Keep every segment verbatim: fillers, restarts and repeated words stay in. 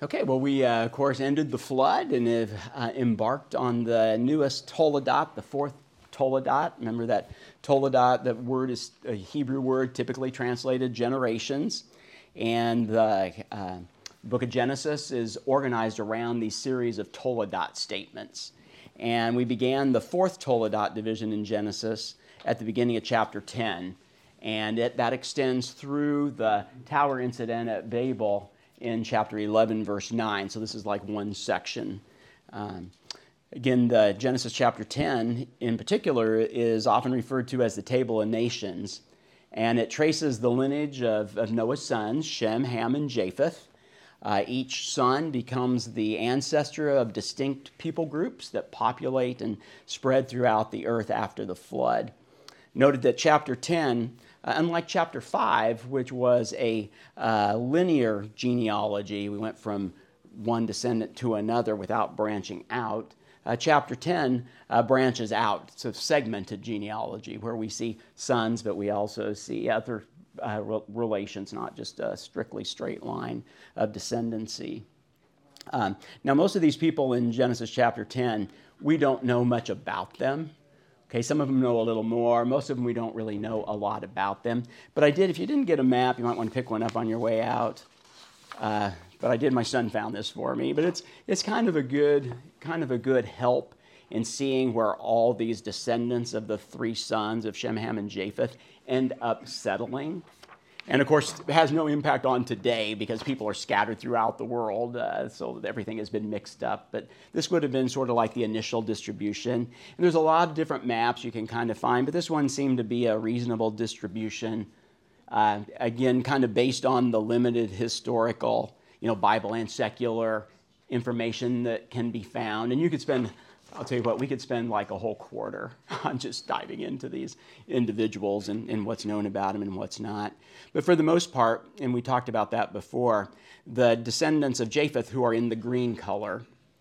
Okay, well, we, uh, of course, ended the flood and have uh, embarked on the newest Toledot, the fourth Toledot. Remember that Toledot, that word is a Hebrew word typically translated generations. And the uh, book of Genesis is organized around these series of Toledot statements. And we began the fourth Toledot division in Genesis at the beginning of chapter ten. And it, that extends through the tower incident at Babel in chapter eleven, verse nine. So this is like one section. Um, again, the Genesis chapter ten in particular is often referred to as the Table of Nations. And it traces the lineage of, of Noah's sons, Shem, Ham, and Japheth. Uh, each son becomes the ancestor of distinct people groups that populate and spread throughout the earth after the flood. Noted that chapter ten, uh, unlike chapter five, which was a uh, linear genealogy, we went from one descendant to another without branching out. Uh, chapter ten uh, branches out. It's a segmented genealogy where we see sons, but we also see other uh, re- relations, not just a strictly straight line of descendancy. Um, now, most of these people in Genesis chapter ten, we don't know much about them. Okay, some of them know a little more. Most of them we don't really know a lot about them. But I did, if you didn't get a map, you might want to pick one up on your way out. Uh, but I did, my son found this for me. But it's it's kind of a good kind of a good help in seeing where all these descendants of the three sons of Shem, Ham, and Japheth end up settling. And of course, it has no impact on today because people are scattered throughout the world, uh, so everything has been mixed up. But this would have been sort of like the initial distribution. And there's a lot of different maps you can kind of find, but this one seemed to be a reasonable distribution. Uh, again, kind of based on the limited historical, you know, Bible and secular information that can be found. And you could spend, I'll tell you what, we could spend like a whole quarter on just diving into these individuals and, and what's known about them and what's not. But for the most part, and we talked about that before, the descendants of Japheth, who are in the green color,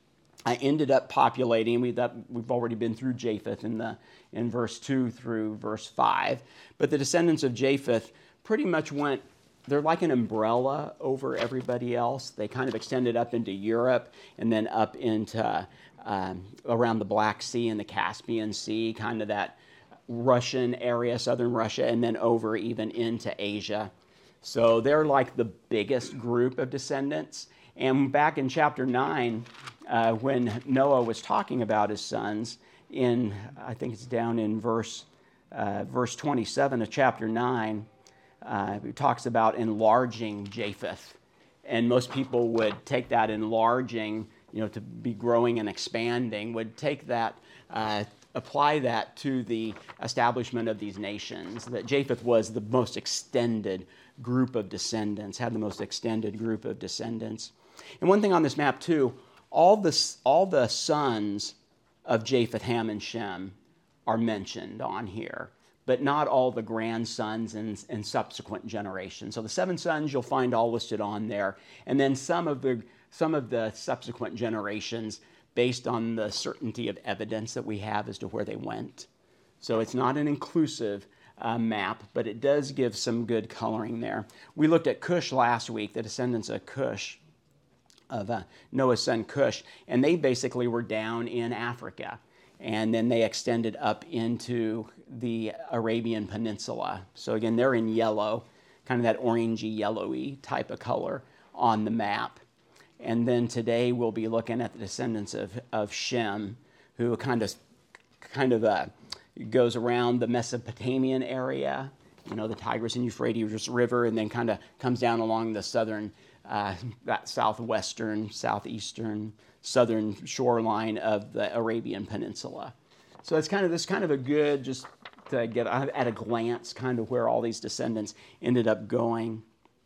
I ended up populating. We, that, we've already been through Japheth in, the, in verse two through verse five. But the descendants of Japheth pretty much went, they're like an umbrella over everybody else. They kind of extended up into Europe and then up into um, around the Black Sea and the Caspian Sea, kind of that Russian area, southern Russia, and then over even into Asia. So they're like the biggest group of descendants. And back in chapter nine, uh, when Noah was talking about his sons, in I think it's down in verse uh, verse twenty-seven of chapter nine, uh, he talks about enlarging Japheth. And most people would take that enlarging, you know, to be growing and expanding, would take that, uh, apply that to the establishment of these nations, that Japheth was the most extended group of descendants, had the most extended group of descendants. And one thing on this map, too, all the, all the sons of Japheth, Ham, and Shem are mentioned on here, but not all the grandsons and, and subsequent generations. So the seven sons you'll find all listed on there, and then some of the some of the subsequent generations based on the certainty of evidence that we have as to where they went. So it's not an inclusive uh, map, but it does give some good coloring there. We looked at Cush last week, the descendants of Cush, of uh, Noah's son Cush, and they basically were down in Africa. And then they extended up into the Arabian Peninsula. So again, they're in yellow, kind of that orangey, yellowy type of color on the map. And then today we'll be looking at the descendants of, of Shem, who kind of kind of uh, goes around the Mesopotamian area, you know, the Tigris and Euphrates River, and then kind of comes down along the southern, uh, that southwestern, southeastern, southern shoreline of the Arabian Peninsula. So it's kind of this kind of a good, just to get at a glance, kind of where all these descendants ended up going.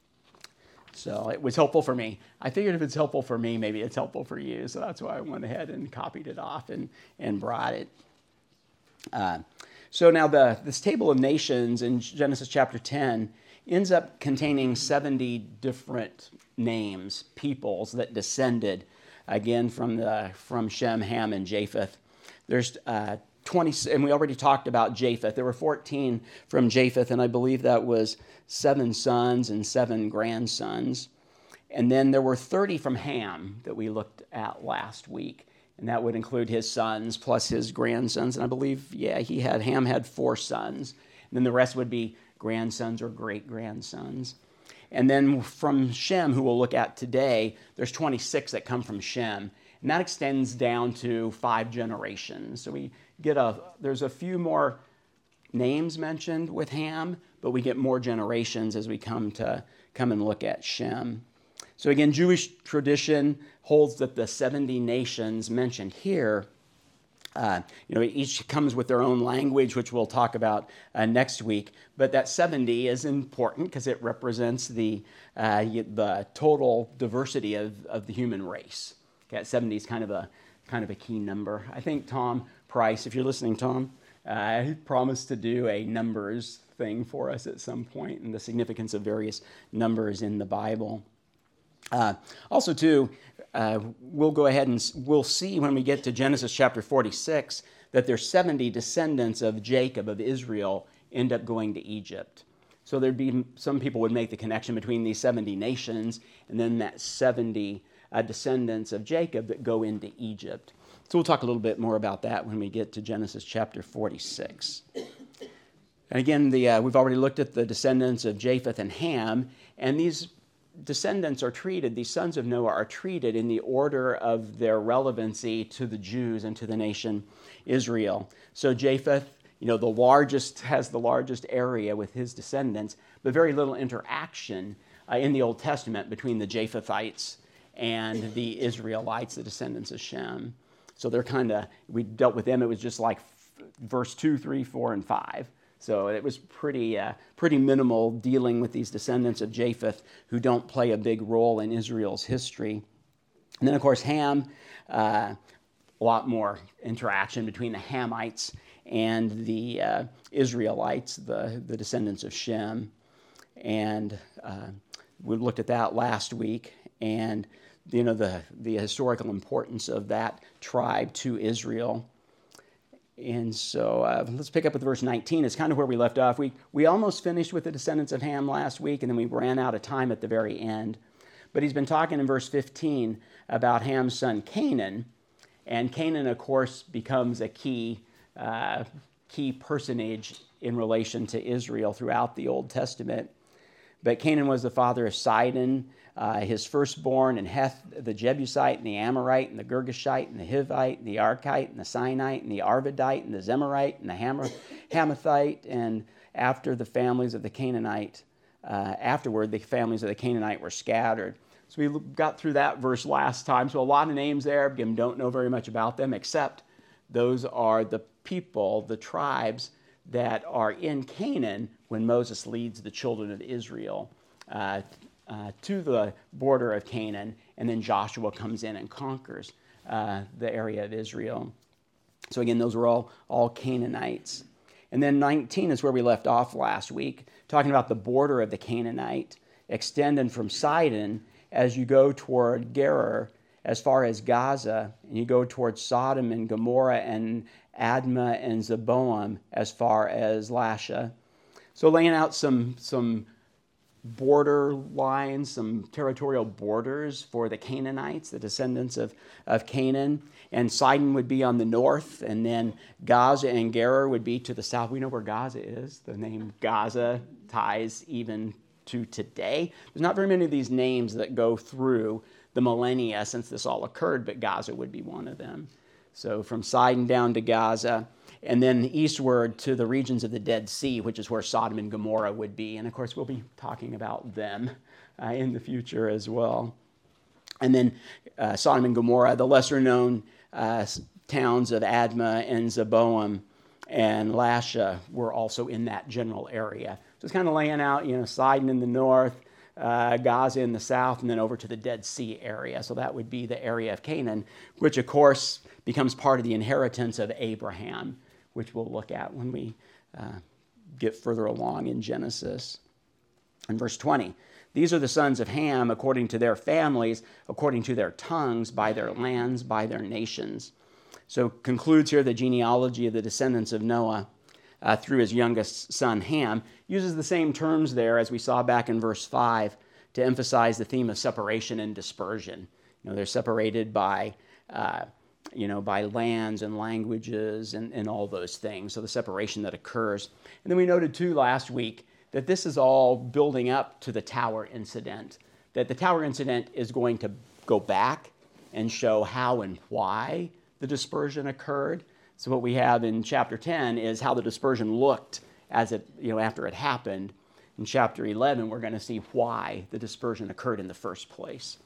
So it was helpful for me. I figured if it's helpful for me, maybe it's helpful for you. So that's why I went ahead and copied it off and, and brought it. Uh, so now the this table of nations in Genesis chapter ten ends up containing seventy different names, peoples that descended, again, from the from Shem, Ham, and Japheth. There's uh, twenty, and we already talked about Japheth. There were fourteen from Japheth, and I believe that was seven sons and seven grandsons. And then there were thirty from Ham that we looked at last week. And that would include his sons plus his grandsons. And I believe, yeah, he had, Ham had four sons. And then the rest would be grandsons or great-grandsons. And then from Shem, who we'll look at today, there's twenty-six that come from Shem. And that extends down to five generations. So we get a, there's a few more names mentioned with Ham, but we get more generations as we come to come and look at Shem. So again, Jewish tradition holds that the seventy nations mentioned here, uh, you know, each comes with their own language, which we'll talk about uh, next week. But that seventy is important because it represents the uh, the total diversity of, of the human race. Okay, seventy is kind of a kind of a key number. I think Tom Price, if you're listening, Tom, uh, he promised to do a numbers thing for us at some point and the significance of various numbers in the Bible. Uh, also, too, uh, we'll go ahead and we'll see when we get to Genesis chapter forty-six that there's seventy descendants of Jacob, of Israel, end up going to Egypt. So there'd be, some people would make the connection between these seventy nations and then that seventy uh, descendants of Jacob that go into Egypt. So we'll talk a little bit more about that when we get to Genesis chapter forty-six. And again, the, uh, we've already looked at the descendants of Japheth and Ham, and these descendants are treated, these sons of Noah are treated in the order of their relevancy to the Jews and to the nation Israel. So Japheth, you know, the largest, has the largest area with his descendants, but very little interaction uh, in the Old Testament between the Japhethites and the Israelites, the descendants of Shem. So they're kind of, we dealt with them, it was just like verse two, three, four, and five. So it was pretty uh, pretty minimal dealing with these descendants of Japheth who don't play a big role in Israel's history. And then, of course, Ham, uh, a lot more interaction between the Hamites and the uh, Israelites, the, the descendants of Shem. And uh, we looked at that last week. And, you know, the, the historical importance of that tribe to Israel. And so uh, let's pick up with verse nineteen. It's kind of where we left off. We we almost finished with the descendants of Ham last week, and then we ran out of time at the very end. But he's been talking in verse fifteen about Ham's son Canaan. And Canaan, of course, becomes a key, uh, key personage in relation to Israel throughout the Old Testament. But Canaan was the father of Sidon, uh, his firstborn, and Heth, the Jebusite, and the Amorite, and the Girgashite, and the Hivite, and the Arkite, and the Sinite, and the Arvadite, and the Zemarite, and the Ham- Hamathite, and after the families of the Canaanite, uh, afterward, the families of the Canaanite were scattered. So we got through that verse last time. So a lot of names there, again, don't know very much about them, except those are the people, the tribes that are in Canaan when Moses leads the children of Israel uh, uh, to the border of Canaan, and then Joshua comes in and conquers uh, the area of Israel. So again, those were all, all Canaanites. And then nineteen is where we left off last week, talking about the border of the Canaanite, extending from Sidon as you go toward Gerar, as far as Gaza, and you go towards Sodom and Gomorrah and Admah and Zeboam as far as Lasha. So laying out some, some border lines, some territorial borders for the Canaanites, the descendants of, of Canaan. And Sidon would be on the north, and then Gaza and Gerar would be to the south. We know where Gaza is. The name Gaza ties even to today. There's not very many of these names that go through the millennia since this all occurred, but Gaza would be one of them. So from Sidon down to Gaza, and then eastward to the regions of the Dead Sea, which is where Sodom and Gomorrah would be. And of course, we'll be talking about them uh, in the future as well. And then uh, Sodom and Gomorrah, the lesser known uh, towns of Admah and Zeboam and Lasha were also in that general area. So it's kind of laying out, you know, Sidon in the north, uh, Gaza in the south, and then over to the Dead Sea area. So that would be the area of Canaan, which of course becomes part of the inheritance of Abraham, which we'll look at when we uh, get further along in Genesis. In verse twenty, these are the sons of Ham according to their families, according to their tongues, by their lands, by their nations. So concludes here the genealogy of the descendants of Noah uh, through his youngest son Ham. Uses the same terms there as we saw back in verse five to emphasize the theme of separation and dispersion. You know, they're separated by, uh, you know, by lands and languages and, and all those things. So the separation that occurs. And then we noted too last week that this is all building up to the tower incident, that the tower incident is going to go back and show how and why the dispersion occurred. So what we have in chapter ten is how the dispersion looked as it, you know, after it happened. In chapter eleven, we're going to see why the dispersion occurred in the first place.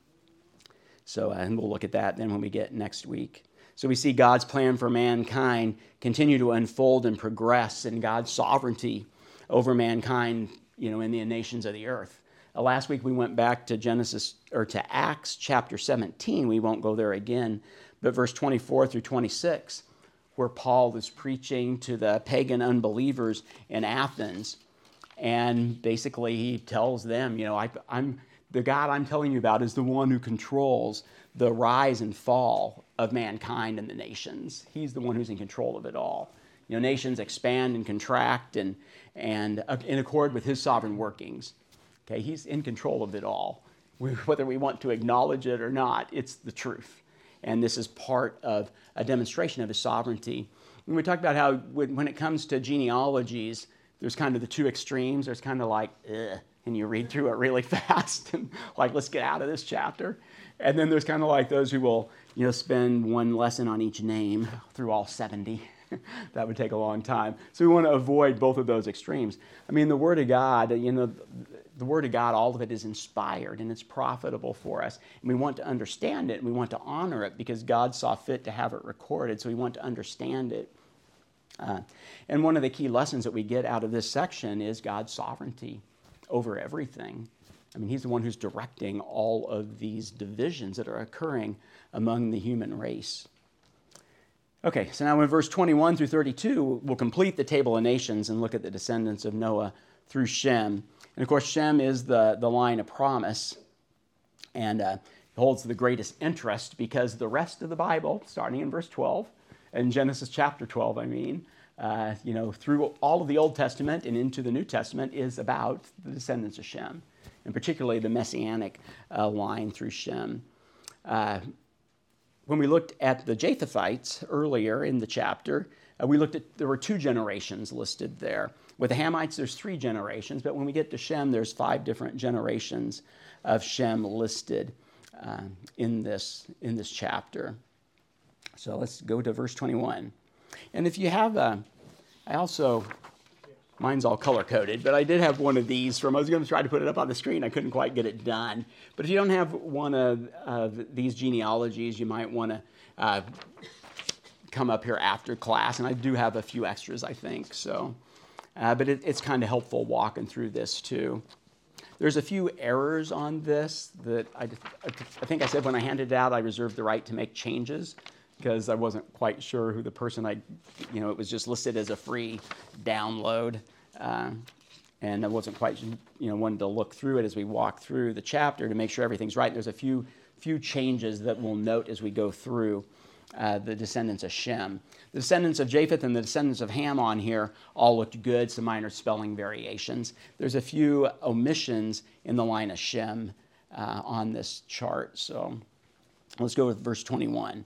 So, uh, and we'll look at that then when we get next week. So we see God's plan for mankind continue to unfold and progress, and God's sovereignty over mankind, you know, in the nations of the earth. Uh, last week we went back to Genesis, or to Acts chapter seventeen. We won't go there again, but verse twenty-four through twenty-six, where Paul is preaching to the pagan unbelievers in Athens. And basically he tells them, you know, I, I'm the God I'm telling you about is the one who controls the rise and fall of mankind and the nations. He's the one who's in control of it all. You know, nations expand and contract and, and uh, in accord with his sovereign workings. Okay, he's in control of it all. We, whether we want to acknowledge it or not, it's the truth. And this is part of a demonstration of his sovereignty. And we talked about how when, when it comes to genealogies, there's kind of the two extremes. There's kind of like, ugh, and you read through it really fast and like, let's get out of this chapter. And then there's kind of like those who will, you know, spend one lesson on each name through all seventy. That would take a long time. So we want to avoid both of those extremes. I mean, the Word of God, you know, the Word of God, all of it is inspired and it's profitable for us. And we want to understand it and we want to honor it because God saw fit to have it recorded. So we want to understand it. Uh, and one of the key lessons that we get out of this section is God's sovereignty over everything. I mean, he's the one who's directing all of these divisions that are occurring among the human race. Okay, so now in verse twenty-one through thirty-two, we'll complete the table of nations and look at the descendants of Noah through Shem. And of course, Shem is the, the line of promise and uh, holds the greatest interest because the rest of the Bible, starting in verse twelve, in Genesis chapter twelve, I mean, uh, you know, through all of the Old Testament and into the New Testament is about the descendants of Shem, and particularly the Messianic uh, line through Shem. Uh, when we looked at the Japhethites earlier in the chapter, uh, we looked at, there were two generations listed there. With the Hamites, there's three generations, but when we get to Shem, there's five different generations of Shem listed uh, in this in this chapter. So let's go to verse twenty-one. And if you have a, I also, mine's all color-coded, but I did have one of these from, I was going to try to put it up on the screen. I couldn't quite get it done. But if you don't have one of, of these genealogies, you might want to uh, come up here after class. And I do have a few extras, I think. So, uh, but it, it's kind of helpful walking through this, too. There's a few errors on this that I, I think I said when I handed it out, I reserved the right to make changes, because I wasn't quite sure who the person I, you know, it was just listed as a free download. Uh, and I wasn't quite, you know, wanted to look through it as we walk through the chapter to make sure everything's right. There's a few few changes that we'll note as we go through uh, the descendants of Shem. The descendants of Japheth and the descendants of Ham on here all looked good, some minor spelling variations. There's a few omissions in the line of Shem uh, on this chart. So let's go with verse twenty-one.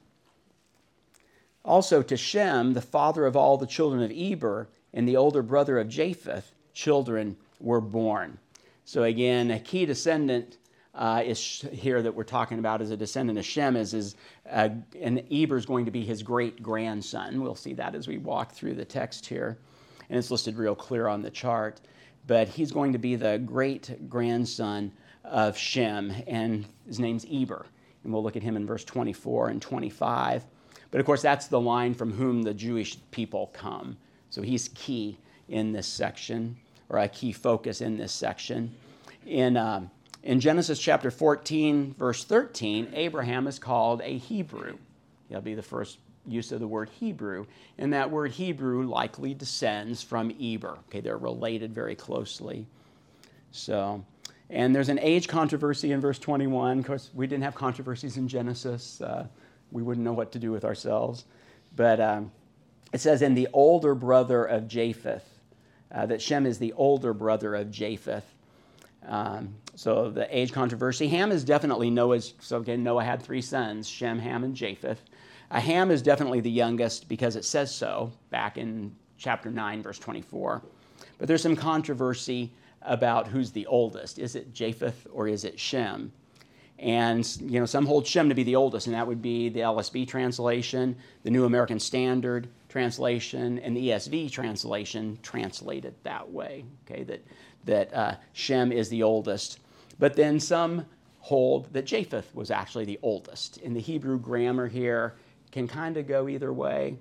Also to Shem, the father of all the children of Eber, and the older brother of Japheth, children were born. So again, a key descendant uh, is here that we're talking about as a descendant of Shem, is, is uh, and Eber is going to be his great-grandson. We'll see that as we walk through the text here. And it's listed real clear on the chart. But he's going to be the great-grandson of Shem, and his name's Eber. And we'll look at him in verse twenty-four and twenty-five. But of course, that's the line from whom the Jewish people come. So he's key in this section, or a key focus in this section. In, uh, in Genesis chapter fourteen, verse thirteen, Abraham is called a Hebrew. That'll be the first use of the word Hebrew. And that word Hebrew likely descends from Eber. Okay, they're related very closely. So, and there's an age controversy in verse twenty-one. Of course, we didn't have controversies in Genesis. Uh, we wouldn't know what to do with ourselves. But um, it says, in the older brother of Japheth, uh, that Shem is the older brother of Japheth. Um, So the age controversy. Ham is definitely Noah's, so again, Noah had three sons, Shem, Ham, and Japheth. Uh, Ham is definitely the youngest because it says so back in chapter nine, verse twenty-four. But there's some controversy about who's the oldest. Is it Japheth or is it Shem? And, you know, some hold Shem to be the oldest, and that would be the L S B translation, the New American Standard translation, and the E S V translation translated that way, okay, that, that uh, Shem is the oldest. But then some hold that Japheth was actually the oldest. In the Hebrew grammar here can kind of go either way.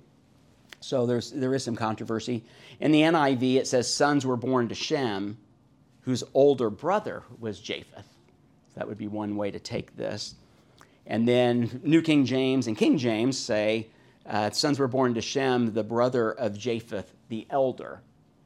So there's, there is some controversy. In the N I V, it says sons were born to Shem, whose older brother was Japheth. So that would be one way to take this. And then New King James and King James say uh, sons were born to Shem, the brother of Japheth, the elder.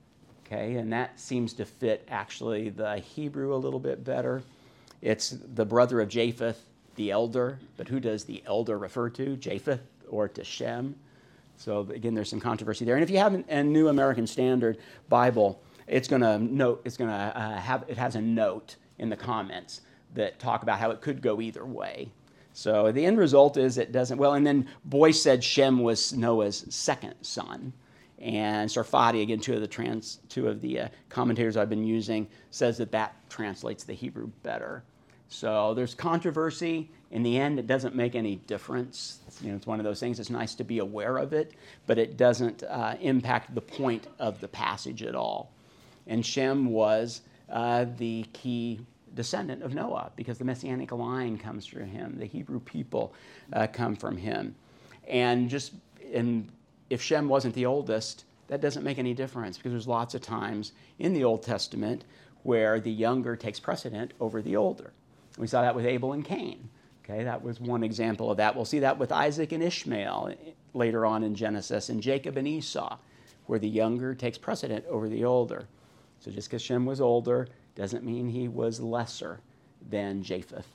Okay, and that seems to fit actually the Hebrew a little bit better. It's the brother of Japheth, the elder. But who does the elder refer to? Japheth or to Shem? So again, there's some controversy there. And if you have a New American Standard Bible, it's going to note. It's going to uh, have. It has a note in the comments that talk about how it could go either way. So the end result is it doesn't. Well, and then Boyce said Shem was Noah's second son, and Sarfati, again, two of the trans, two of the uh, commentators I've been using, says that that translates the Hebrew better. So there's controversy. In the end, it doesn't make any difference. You know, it's one of those things. It's nice to be aware of it, but it doesn't uh, impact the point of the passage at all. And Shem was uh, the key descendant of Noah because the Messianic line comes through him. The Hebrew people uh, come from him. And just and if Shem wasn't the oldest, that doesn't make any difference because there's lots of times in the Old Testament where the younger takes precedent over the older. We saw that with Abel and Cain. Okay, that was one example of that. We'll see that with Isaac and Ishmael later on in Genesis, and Jacob and Esau, where the younger takes precedent over the older. So just because Shem was older doesn't mean he was lesser than Japheth.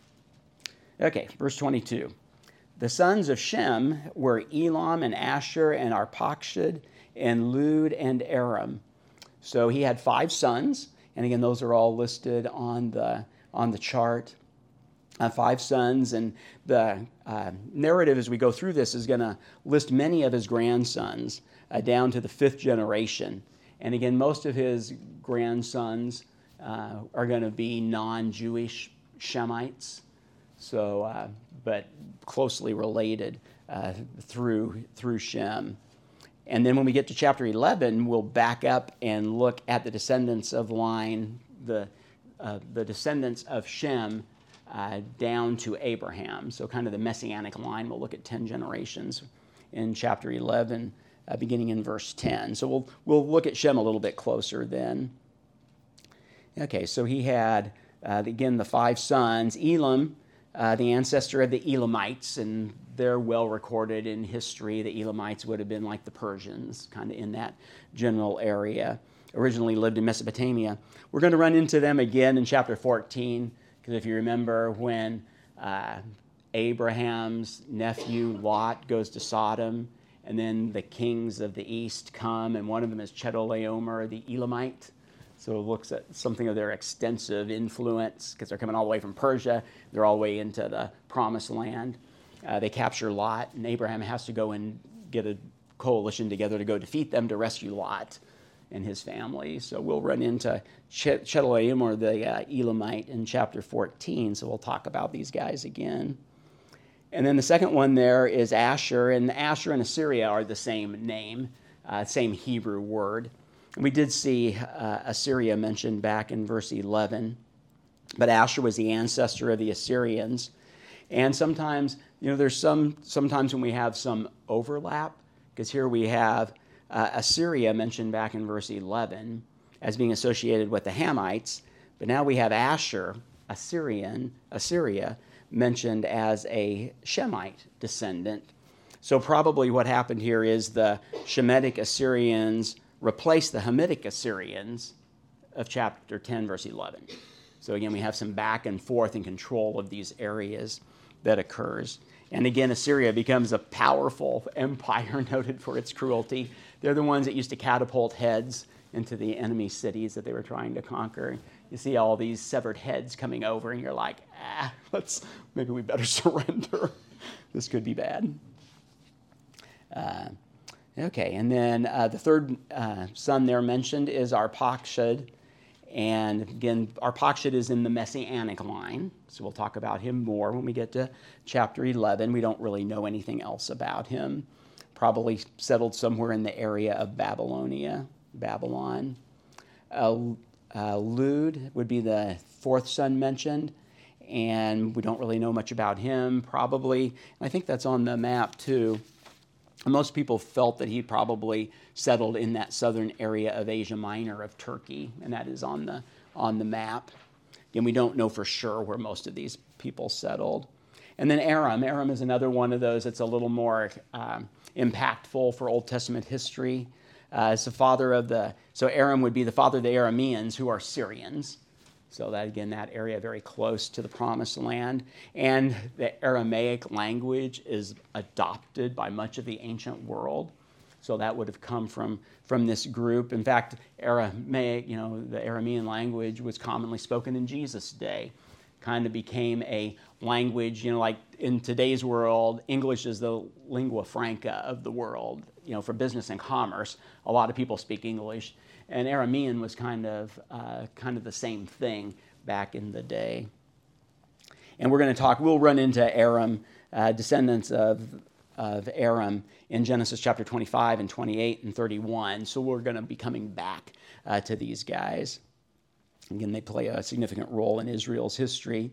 Okay, verse twenty-two. The sons of Shem were Elam and Asher and Arpachshad and Lud and Aram. So he had five sons, and again, those are all listed on the on the chart. Uh, five sons, and the uh, narrative as we go through this is going to list many of his grandsons uh, down to the fifth generation. And again, most of his grandsons uh, are going to be non-Jewish Shemites, so uh, but closely related uh, through through Shem. And then when we get to chapter eleven, we'll back up and look at the descendants of line, the uh, the descendants of Shem uh, down to Abraham. So kind of the Messianic line. We'll look at ten generations in chapter eleven, uh, beginning in verse ten. So we'll we'll look at Shem a little bit closer then. Okay, so he had uh, again the five sons. Elam, uh, the ancestor of the Elamites, and they're well recorded in history. The Elamites would have been like the Persians, kind of in that general area. Originally lived in Mesopotamia. We're going to run into them again in chapter fourteen, because if you remember when uh, Abraham's nephew Lot goes to Sodom, and then the kings of the east come, and one of them is Chedorlaomer the Elamite. So it looks at something of their extensive influence, because they're coming all the way from Persia. They're all the way into the Promised Land. Uh, they capture Lot, and Abraham has to go and get a coalition together to go defeat them to rescue Lot and his family. So we'll run into Ch- Chedorlaomer the uh, Elamite in chapter fourteen, so we'll talk about these guys again. And then the second one there is Asher, and Asher and Assyria are the same name, uh, same Hebrew word. We did see uh, Assyria mentioned back in verse eleven, but Asher was the ancestor of the Assyrians. And sometimes, you know, there's some, sometimes when we have some overlap, because here we have uh, Assyria mentioned back in verse eleven as being associated with the Hamites, but now we have Asher, Assyrian, Assyria, mentioned as a Shemite descendant. So probably what happened here is the Shemitic Assyrians replace the Hamitic Assyrians of chapter ten, verse eleven. So again, we have some back and forth and control of these areas that occurs. And again, Assyria becomes a powerful empire noted for its cruelty. They're the ones that used to catapult heads into the enemy cities that they were trying to conquer. you see all these severed heads coming over, and you're like, ah, let's maybe we better surrender. This could be bad. Uh, okay, and then uh, the third uh, son there mentioned is Arpachshad. And again, Arpachshad is in the Messianic line, so we'll talk about him more when we get to chapter eleven. We don't really know anything else about him. Probably settled somewhere in the area of Babylonia, Babylon. Uh, uh, Lud would be the fourth son mentioned, and we don't really know much about him, probably. And I think that's on the map, too. Most people felt that he probably settled in that southern area of Asia Minor of Turkey, and that is on the on the map. And we don't know for sure where most of these people settled. And then Aram. Aram is another one of those that's a little more um, impactful for Old Testament history. Uh, it's the father of the, so Aram would be the father of the Arameans, who are Syrians. So that, again, that area very close to the Promised Land. And the Aramaic language is adopted by much of the ancient world. So that would have come from, from this group. In fact, Aramaic, you know, the Aramean language was commonly spoken in Jesus' day. Kind of became a language, you know, like in today's world, English is the lingua franca of the world. You know, for business and commerce, a lot of people speak English. And Aramean was kind of uh, kind of the same thing back in the day. And we're going to talk, we'll run into Aram, uh, descendants of, of Aram in Genesis chapter twenty-five and twenty-eight and thirty-one. So we're going to be coming back uh, to these guys. Again, they play a significant role in Israel's history.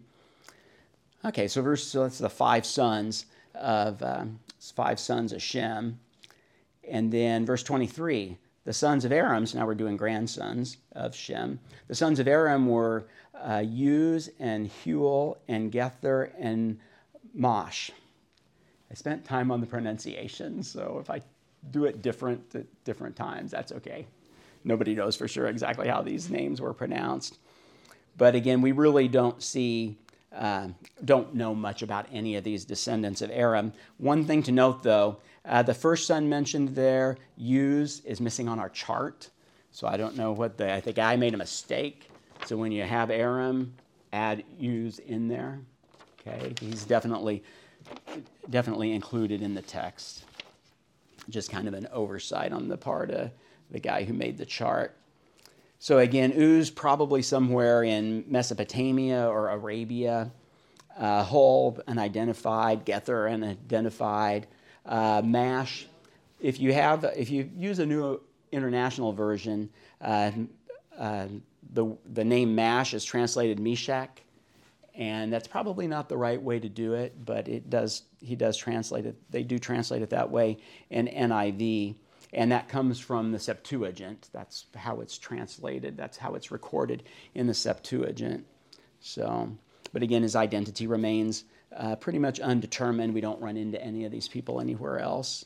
Okay, so verse, so that's the five sons of, um, five sons of Shem. And then verse twenty-three, the sons of Aram, so now we're doing grandsons of Shem. The sons of Aram were uh, Uz and Huel and Gether and Mosh. I spent time on the pronunciation, so if I do it different at different times, that's okay. Nobody knows for sure exactly how these names were pronounced. But again, we really don't see, uh, don't know much about any of these descendants of Aram. One thing to note, though, Uh, the first son mentioned there, Uz, is missing on our chart. So I don't know what the, I think I made a mistake. So when you have Aram, add Uz in there. Okay, he's definitely, definitely included in the text. Just kind of an oversight on the part of the guy who made the chart. So again, Uz probably somewhere in Mesopotamia or Arabia. Uh, Hol, unidentified. Gether, unidentified. Uh, Mash, if you have, if you use a New International Version, uh, uh, the the name Mash is translated Meshach, and that's probably not the right way to do it, but it does. He does translate it. They do translate it that way in N I V, and that comes from the Septuagint. That's how it's translated. That's how it's recorded in the Septuagint. So, but again, his identity remains Uh, pretty much undetermined. We don't run into any of these people anywhere else.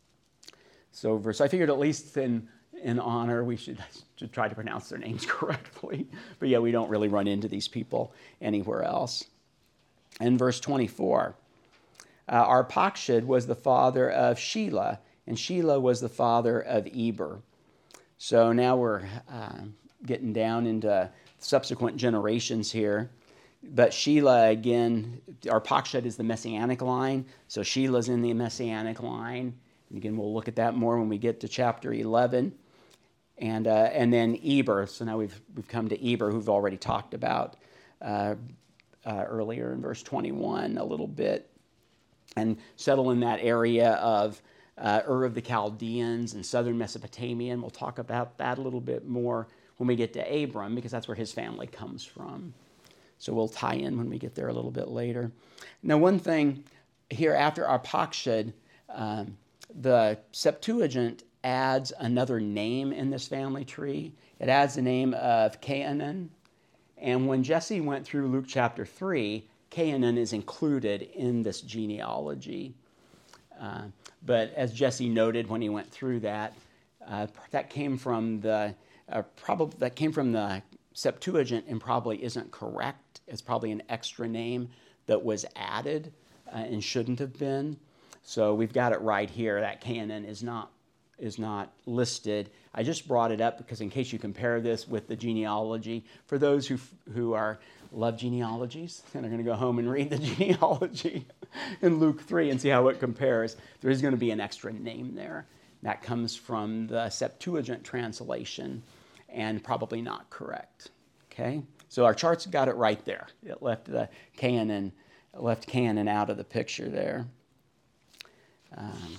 So, so I figured at least in, in honor, we should, should try to pronounce their names correctly. But yeah, we don't really run into these people anywhere else. In verse twenty-four, uh, Arpachshad was the father of Shelah, and Shelah was the father of Eber. So now we're uh, getting down into subsequent generations here. But Shelah, again, Arpachshad is the Messianic line, so Shelah's in the Messianic line. And again, we'll look at that more when we get to chapter eleven. And uh, and then Eber, so now we've we've come to Eber, who we've already talked about uh, uh, earlier in verse twenty-one a little bit. And settle in that area of uh, Ur of the Chaldeans and southern Mesopotamia, and we'll talk about that a little bit more when we get to Abram, because that's where his family comes from. So we'll tie in when we get there a little bit later. Now, one thing here after Arpachshad, um, the Septuagint adds another name in this family tree. It adds the name of Cainan. And when Jesse went through Luke chapter three, Cainan is included in this genealogy. Uh, but as Jesse noted when he went through that, uh, that came from the uh, probably that came from the Septuagint and probably isn't correct. It's probably an extra name that was added uh, and shouldn't have been. So we've got it right here that Cainan is not is not listed. I just brought it up because in case you compare this with the genealogy, for those who who are love genealogies and are going to go home and read the genealogy in Luke three and see how it compares, there is going to be an extra name there. That comes from the Septuagint translation and probably not correct. Okay, so our charts got it right there. It left the Canaan, left Canaan out of the picture there. Um,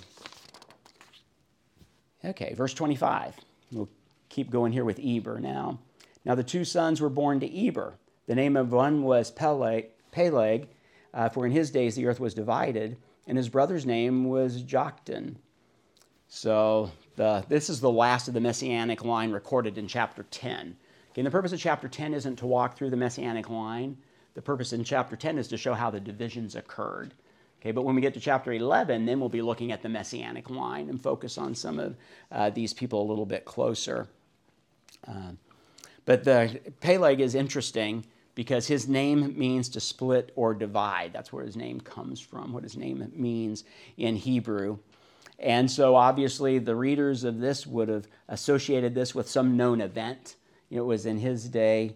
okay, verse twenty-five. We'll keep going here with Eber now. Now the two sons were born to Eber. The name of one was Peleg, Peleg uh, for in his days the earth was divided, and his brother's name was Joktan. So the, this is the last of the Messianic line recorded in chapter ten. Okay, and the purpose of chapter ten isn't to walk through the Messianic line. The purpose in chapter ten is to show how the divisions occurred. Okay, but when we get to chapter eleven, then we'll be looking at the Messianic line and focus on some of uh, these people a little bit closer. Uh, but the Peleg is interesting because his name means to split or divide. That's where his name comes from, what his name means in Hebrew. And so obviously the readers of this would have associated this with some known event. It was in his day,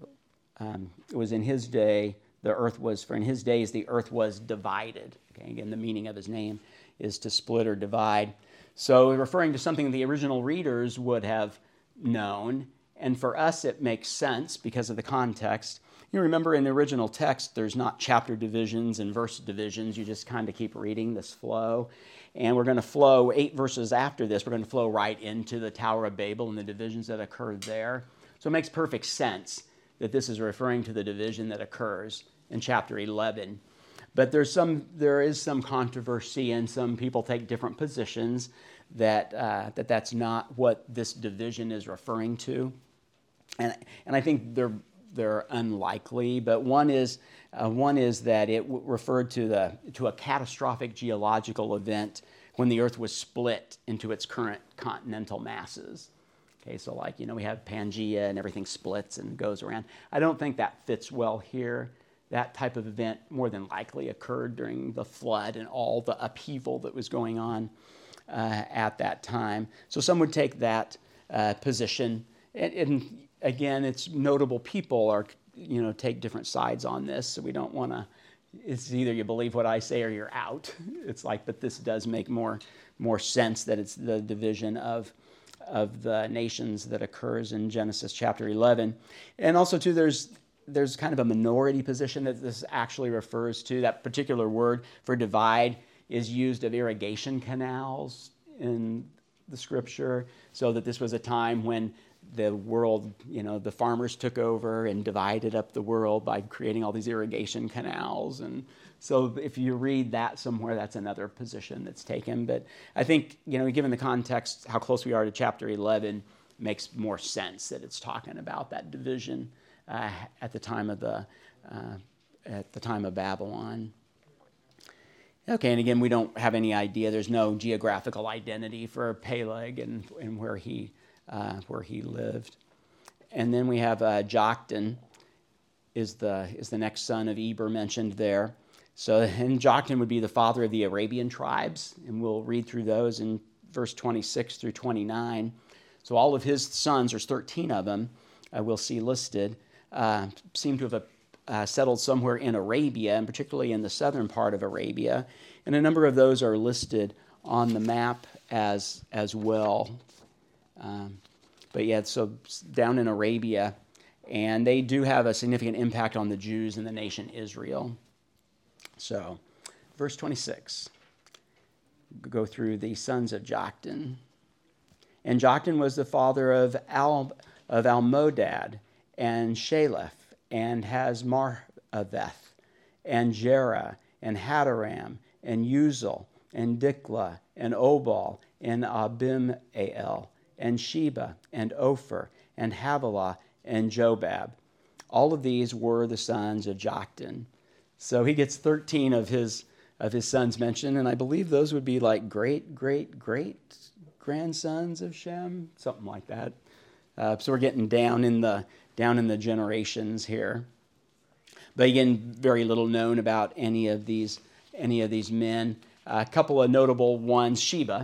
um, it was in his day, the earth was, for in his days, the earth was divided. Okay, again, the meaning of his name is to split or divide. So referring to something the original readers would have known, and for us it makes sense because of the context. You remember in the original text, there's not chapter divisions and verse divisions. You just kind of keep reading this flow. And we're going to flow eight verses after this. We're going to flow right into the Tower of Babel and the divisions that occurred there. So it makes perfect sense that this is referring to the division that occurs in chapter eleven. But there's some, there is some controversy, and some people take different positions that uh, that that's not what this division is referring to. And and I think they're they're unlikely. But one is uh, one is that it w- referred to the to a catastrophic geological event when the earth was split into its current continental masses. Okay, so like, you know, we have Pangea and everything splits and goes around. I don't think that fits well here. That type of event more than likely occurred during the flood and all the upheaval that was going on uh, at that time. So some would take that uh, position. And, and again, it's notable people are, you know, take different sides on this. So we don't want to, it's either you believe what I say or you're out. It's like, but this does make more more sense that it's the division of of the nations that occurs in Genesis chapter eleven. And also, too, there's there's kind of a minority position that this actually refers to. That particular word for divide is used of irrigation canals in the scripture, so that this was a time when the world, you know, the farmers took over and divided up the world by creating all these irrigation canals. And so if you read that somewhere, that's another position that's taken. But I think, you know, given the context, how close we are to chapter eleven, makes more sense that it's talking about that division uh, at the time of the uh, at the time of Babylon. Okay, and again, we don't have any idea. There's no geographical identity for Peleg and, and where he uh, where he lived. And then we have uh, Joktan is the is the next son of Eber mentioned there. So, and Joktan would be the father of the Arabian tribes, and we'll read through those in verse twenty-six through twenty-nine. So all of his sons, there's thirteen of them, uh, we'll see listed, uh, seem to have uh, settled somewhere in Arabia, and particularly in the southern part of Arabia. And a number of those are listed on the map as, as well. Um, but yeah, so down in Arabia, and they do have a significant impact on the Jews and the nation Israel. So, verse twenty-six, go through the sons of Joktan. And Joktan was the father of Al of Almodad and Shalef and Hazmarveth and Jerah and Hadaram and Uzal and Dikla and Obal and Abimael and Sheba and Ophir and Havilah and Jobab. All of these were the sons of Joktan. So he gets thirteen of his of his sons mentioned, and I believe those would be like great, great, great grandsons of Shem, something like that. Uh, so we're getting down in the down in the generations here. But again, very little known about any of these any of these men. Uh, a couple of notable ones: Sheba,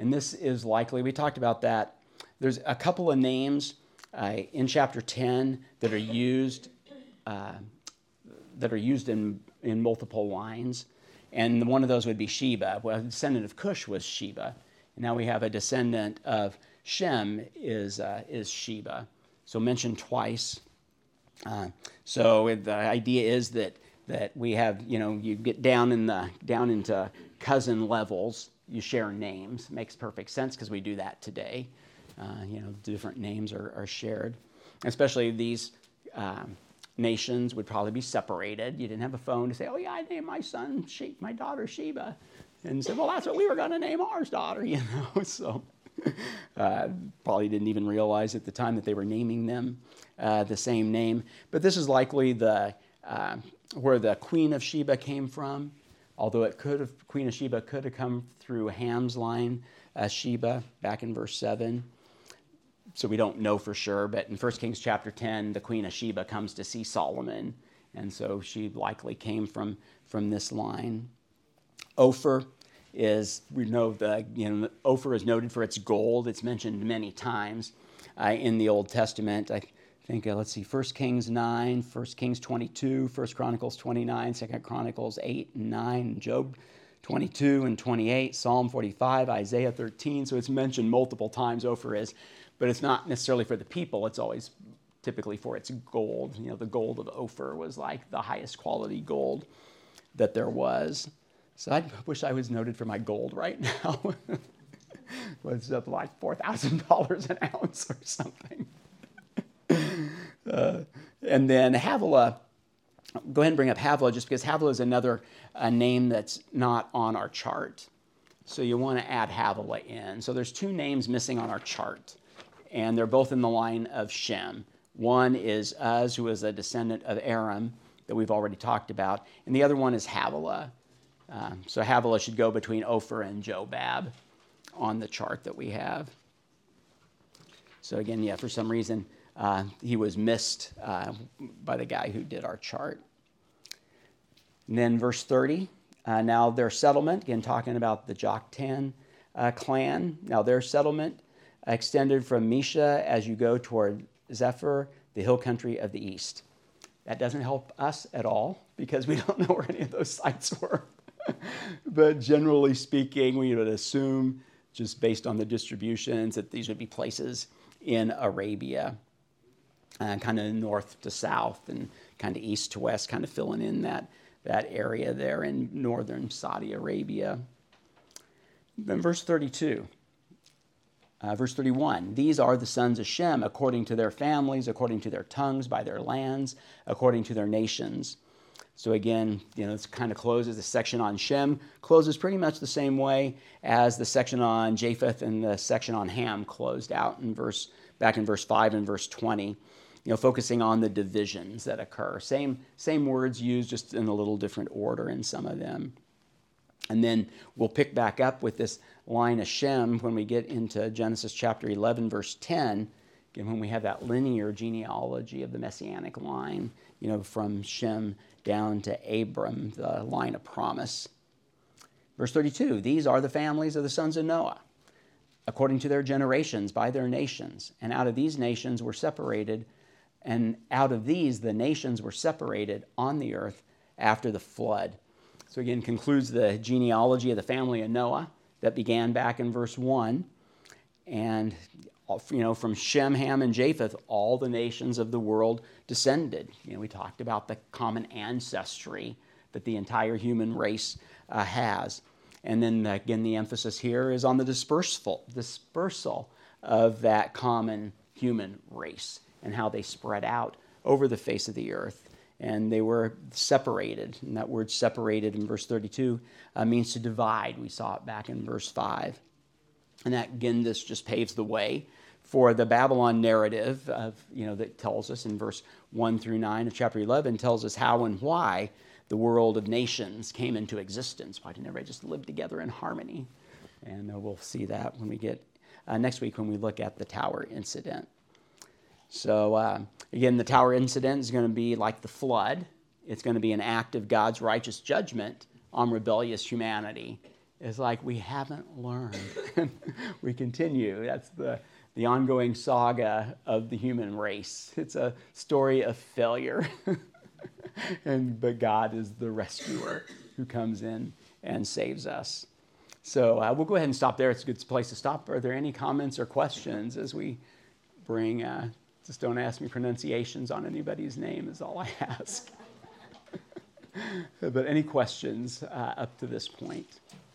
And this is likely, we talked about that. There's a couple of names uh, in chapter ten that are used uh, that are used in, in multiple lines. And one of those would be Sheba. Well, a descendant of Cush was Sheba. And now we have a descendant of Shem is uh, is Sheba. So mentioned twice. Uh, so the idea is that that we have, you know, you get down in the down into cousin levels, you share names. Makes perfect sense because we do that today. Uh, you know, different names are, are shared. Especially these um, nations would probably be separated. You didn't have a phone to say, oh yeah, I named my son, she- my daughter Sheba. And said, well, that's what we were going to name ours daughter, you know. So uh, probably didn't even realize at the time that they were naming them uh, the same name. But this is likely the uh, where the Queen of Sheba came from, although it could have, Queen of Sheba could have come through Ham's line, uh, Sheba, back in verse seven. So we don't know for sure, but in First Kings chapter ten, the Queen of Sheba comes to see Solomon, and so she likely came from, from this line. Ophir is, we know the, you know, Ophir is noted for its gold. It's mentioned many times uh, in the Old Testament. I think, uh, let's see, First Kings nine, First Kings twenty-two, First Chronicles twenty-nine, Second Chronicles eight and nine, Job twenty-two and twenty-eight, Psalm forty-five, Isaiah thirteen. So it's mentioned multiple times, Ophir is, but it's not necessarily for the people. It's always typically for its gold. You know, the gold of Ophir was like the highest quality gold that there was. So I wish I was noted for my gold right now. It's up like four thousand dollars an ounce or something. uh, and then Havilah, go ahead and bring up Havilah just because Havilah is another uh, name that's not on our chart. So you want to add Havilah in. So there's two names missing on our chart, and they're both in the line of Shem. One is Uz, who is a descendant of Aram that we've already talked about, and the other one is Havilah. Uh, so Havilah should go between Ophir and Jobab on the chart that we have. So again, yeah, for some reason, uh, he was missed uh, by the guy who did our chart. And then verse thirty, uh, now their settlement, again talking about the Joktan uh, clan. Now their settlement extended from Mesha as you go toward Zephyr, the hill country of the east. That doesn't help us at all because we don't know where any of those sites were. But generally speaking, we would assume, just based on the distributions, that these would be places in Arabia, uh, kind of north to south and kind of east to west, kind of filling in that, that area there in northern Saudi Arabia. Then verse thirty-two. Uh, verse thirty-one, these are the sons of Shem according to their families, according to their tongues, by their lands, according to their nations. So again, you know, this kind of closes, the section on Shem closes pretty much the same way as the section on Japheth and the section on Ham closed out in verse, back in verse five and verse twenty, you know, focusing on the divisions that occur. Same, same words used, just in a little different order in some of them. And then we'll pick back up with this line of Shem when we get into Genesis chapter eleven, verse ten, again, when we have that linear genealogy of the Messianic line, you know, from Shem down to Abram, the line of promise. Verse thirty-two, these are the families of the sons of Noah, according to their generations, by their nations. And out of these nations were separated, and out of these the nations were separated on the earth after the flood. So again, concludes the genealogy of the family of Noah that began back in verse one. And, you know, from Shem, Ham, and Japheth, all the nations of the world descended. You know, we talked about the common ancestry that the entire human race uh, has. And then, again, the emphasis here is on the dispersal, dispersal of that common human race and how they spread out over the face of the earth. And they were separated. And that word separated in verse thirty-two uh, means to divide. We saw it back in verse five. And that, again, this just paves the way for the Babylon narrative of, you know, that tells us in verse one through nine of chapter eleven, tells us how and why the world of nations came into existence. Why didn't everybody just live together in harmony? And uh, we'll see that when we get uh, next week when we look at the Tower incident. So, uh, again, the Tower incident is going to be like the flood. It's going to be an act of God's righteous judgment on rebellious humanity. It's like we haven't learned. We continue. That's the, the ongoing saga of the human race. It's a story of failure. and But God is the rescuer who comes in and saves us. So uh, we'll go ahead and stop there. It's a good place to stop. Are there any comments or questions as we bring, uh, just don't ask me pronunciations on anybody's name is all I ask. But any questions uh, up to this point?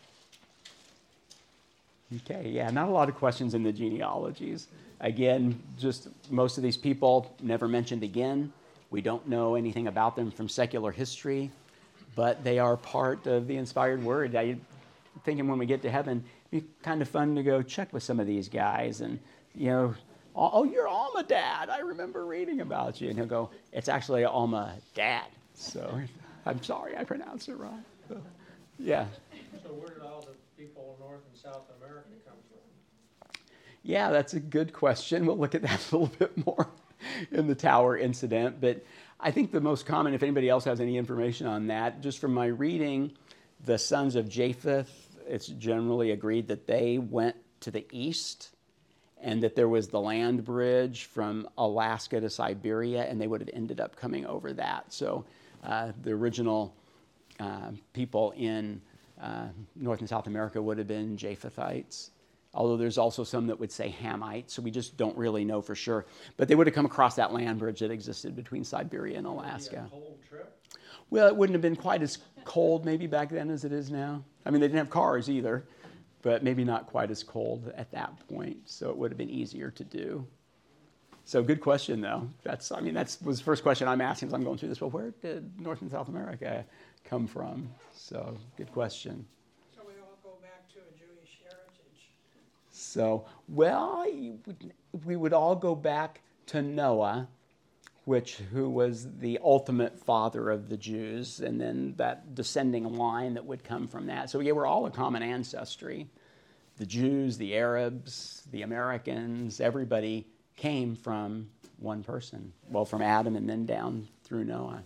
Okay, yeah, not a lot of questions in the genealogies. Again, just most of these people never mentioned again. We don't know anything about them from secular history, but they are part of the inspired word. I'm thinking when we get to heaven, it'd be kind of fun to go check with some of these guys and, you know, oh, you're Alma Dad. I remember reading about you. And he'll go, it's actually Alma Dad. So I'm sorry I pronounced it wrong. So, yeah. So where did all the people in North and South America come from? Yeah, that's a good question. We'll look at that a little bit more in the tower incident. But I think the most common, if anybody else has any information on that, just from my reading, the sons of Japheth, it's generally agreed that they went to the east and that there was the land bridge from Alaska to Siberia, and they would have ended up coming over that. So uh, the original uh, people in uh, North and South America would have been Japhethites, although there's also some that would say Hamites, so we just don't really know for sure. But they would have come across that land bridge that existed between Siberia and Alaska. A cold trip? Well, it wouldn't have been quite as cold maybe back then as it is now. I mean, they didn't have cars either, but maybe not quite as cold at that point, so it would have been easier to do. So good question, though. That's, I mean, that was the first question I'm asking as I'm going through this. Well, where did North and South America come from? So good question. So we all go back to a Jewish heritage. So, well, we would all go back to Noah, which who was the ultimate father of the Jews, and then that descending line that would come from that. So yeah, we're all a common ancestry. The Jews, the Arabs, the Americans, everybody came from one person. Well, from Adam and then down through Noah.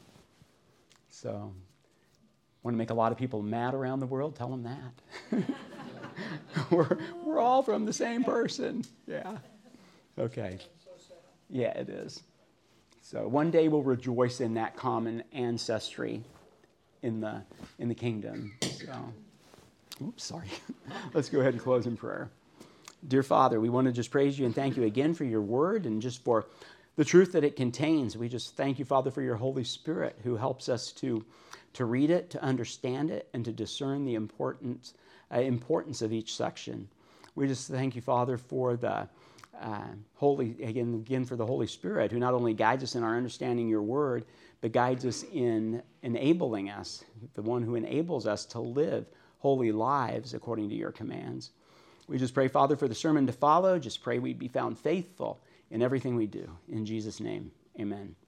So, want to make a lot of people mad around the world? Tell them that. we're, we're all from the same person. Yeah. Okay. Yeah, it is. So one day we'll rejoice in that common ancestry in the in the kingdom. So, oops, sorry. Let's go ahead and close in prayer. Dear Father, we want to just praise you and thank you again for your word and just for the truth that it contains. We just thank you, Father, for your Holy Spirit who helps us to, to read it, to understand it, and to discern the importance, uh, importance of each section. We just thank you, Father, for the Uh, holy again, again for the Holy Spirit, who not only guides us in our understanding your word, but guides us in enabling us, the one who enables us to live holy lives according to your commands. We just pray, Father, for the sermon to follow. Just pray we be found faithful in everything we do. In Jesus' name, amen.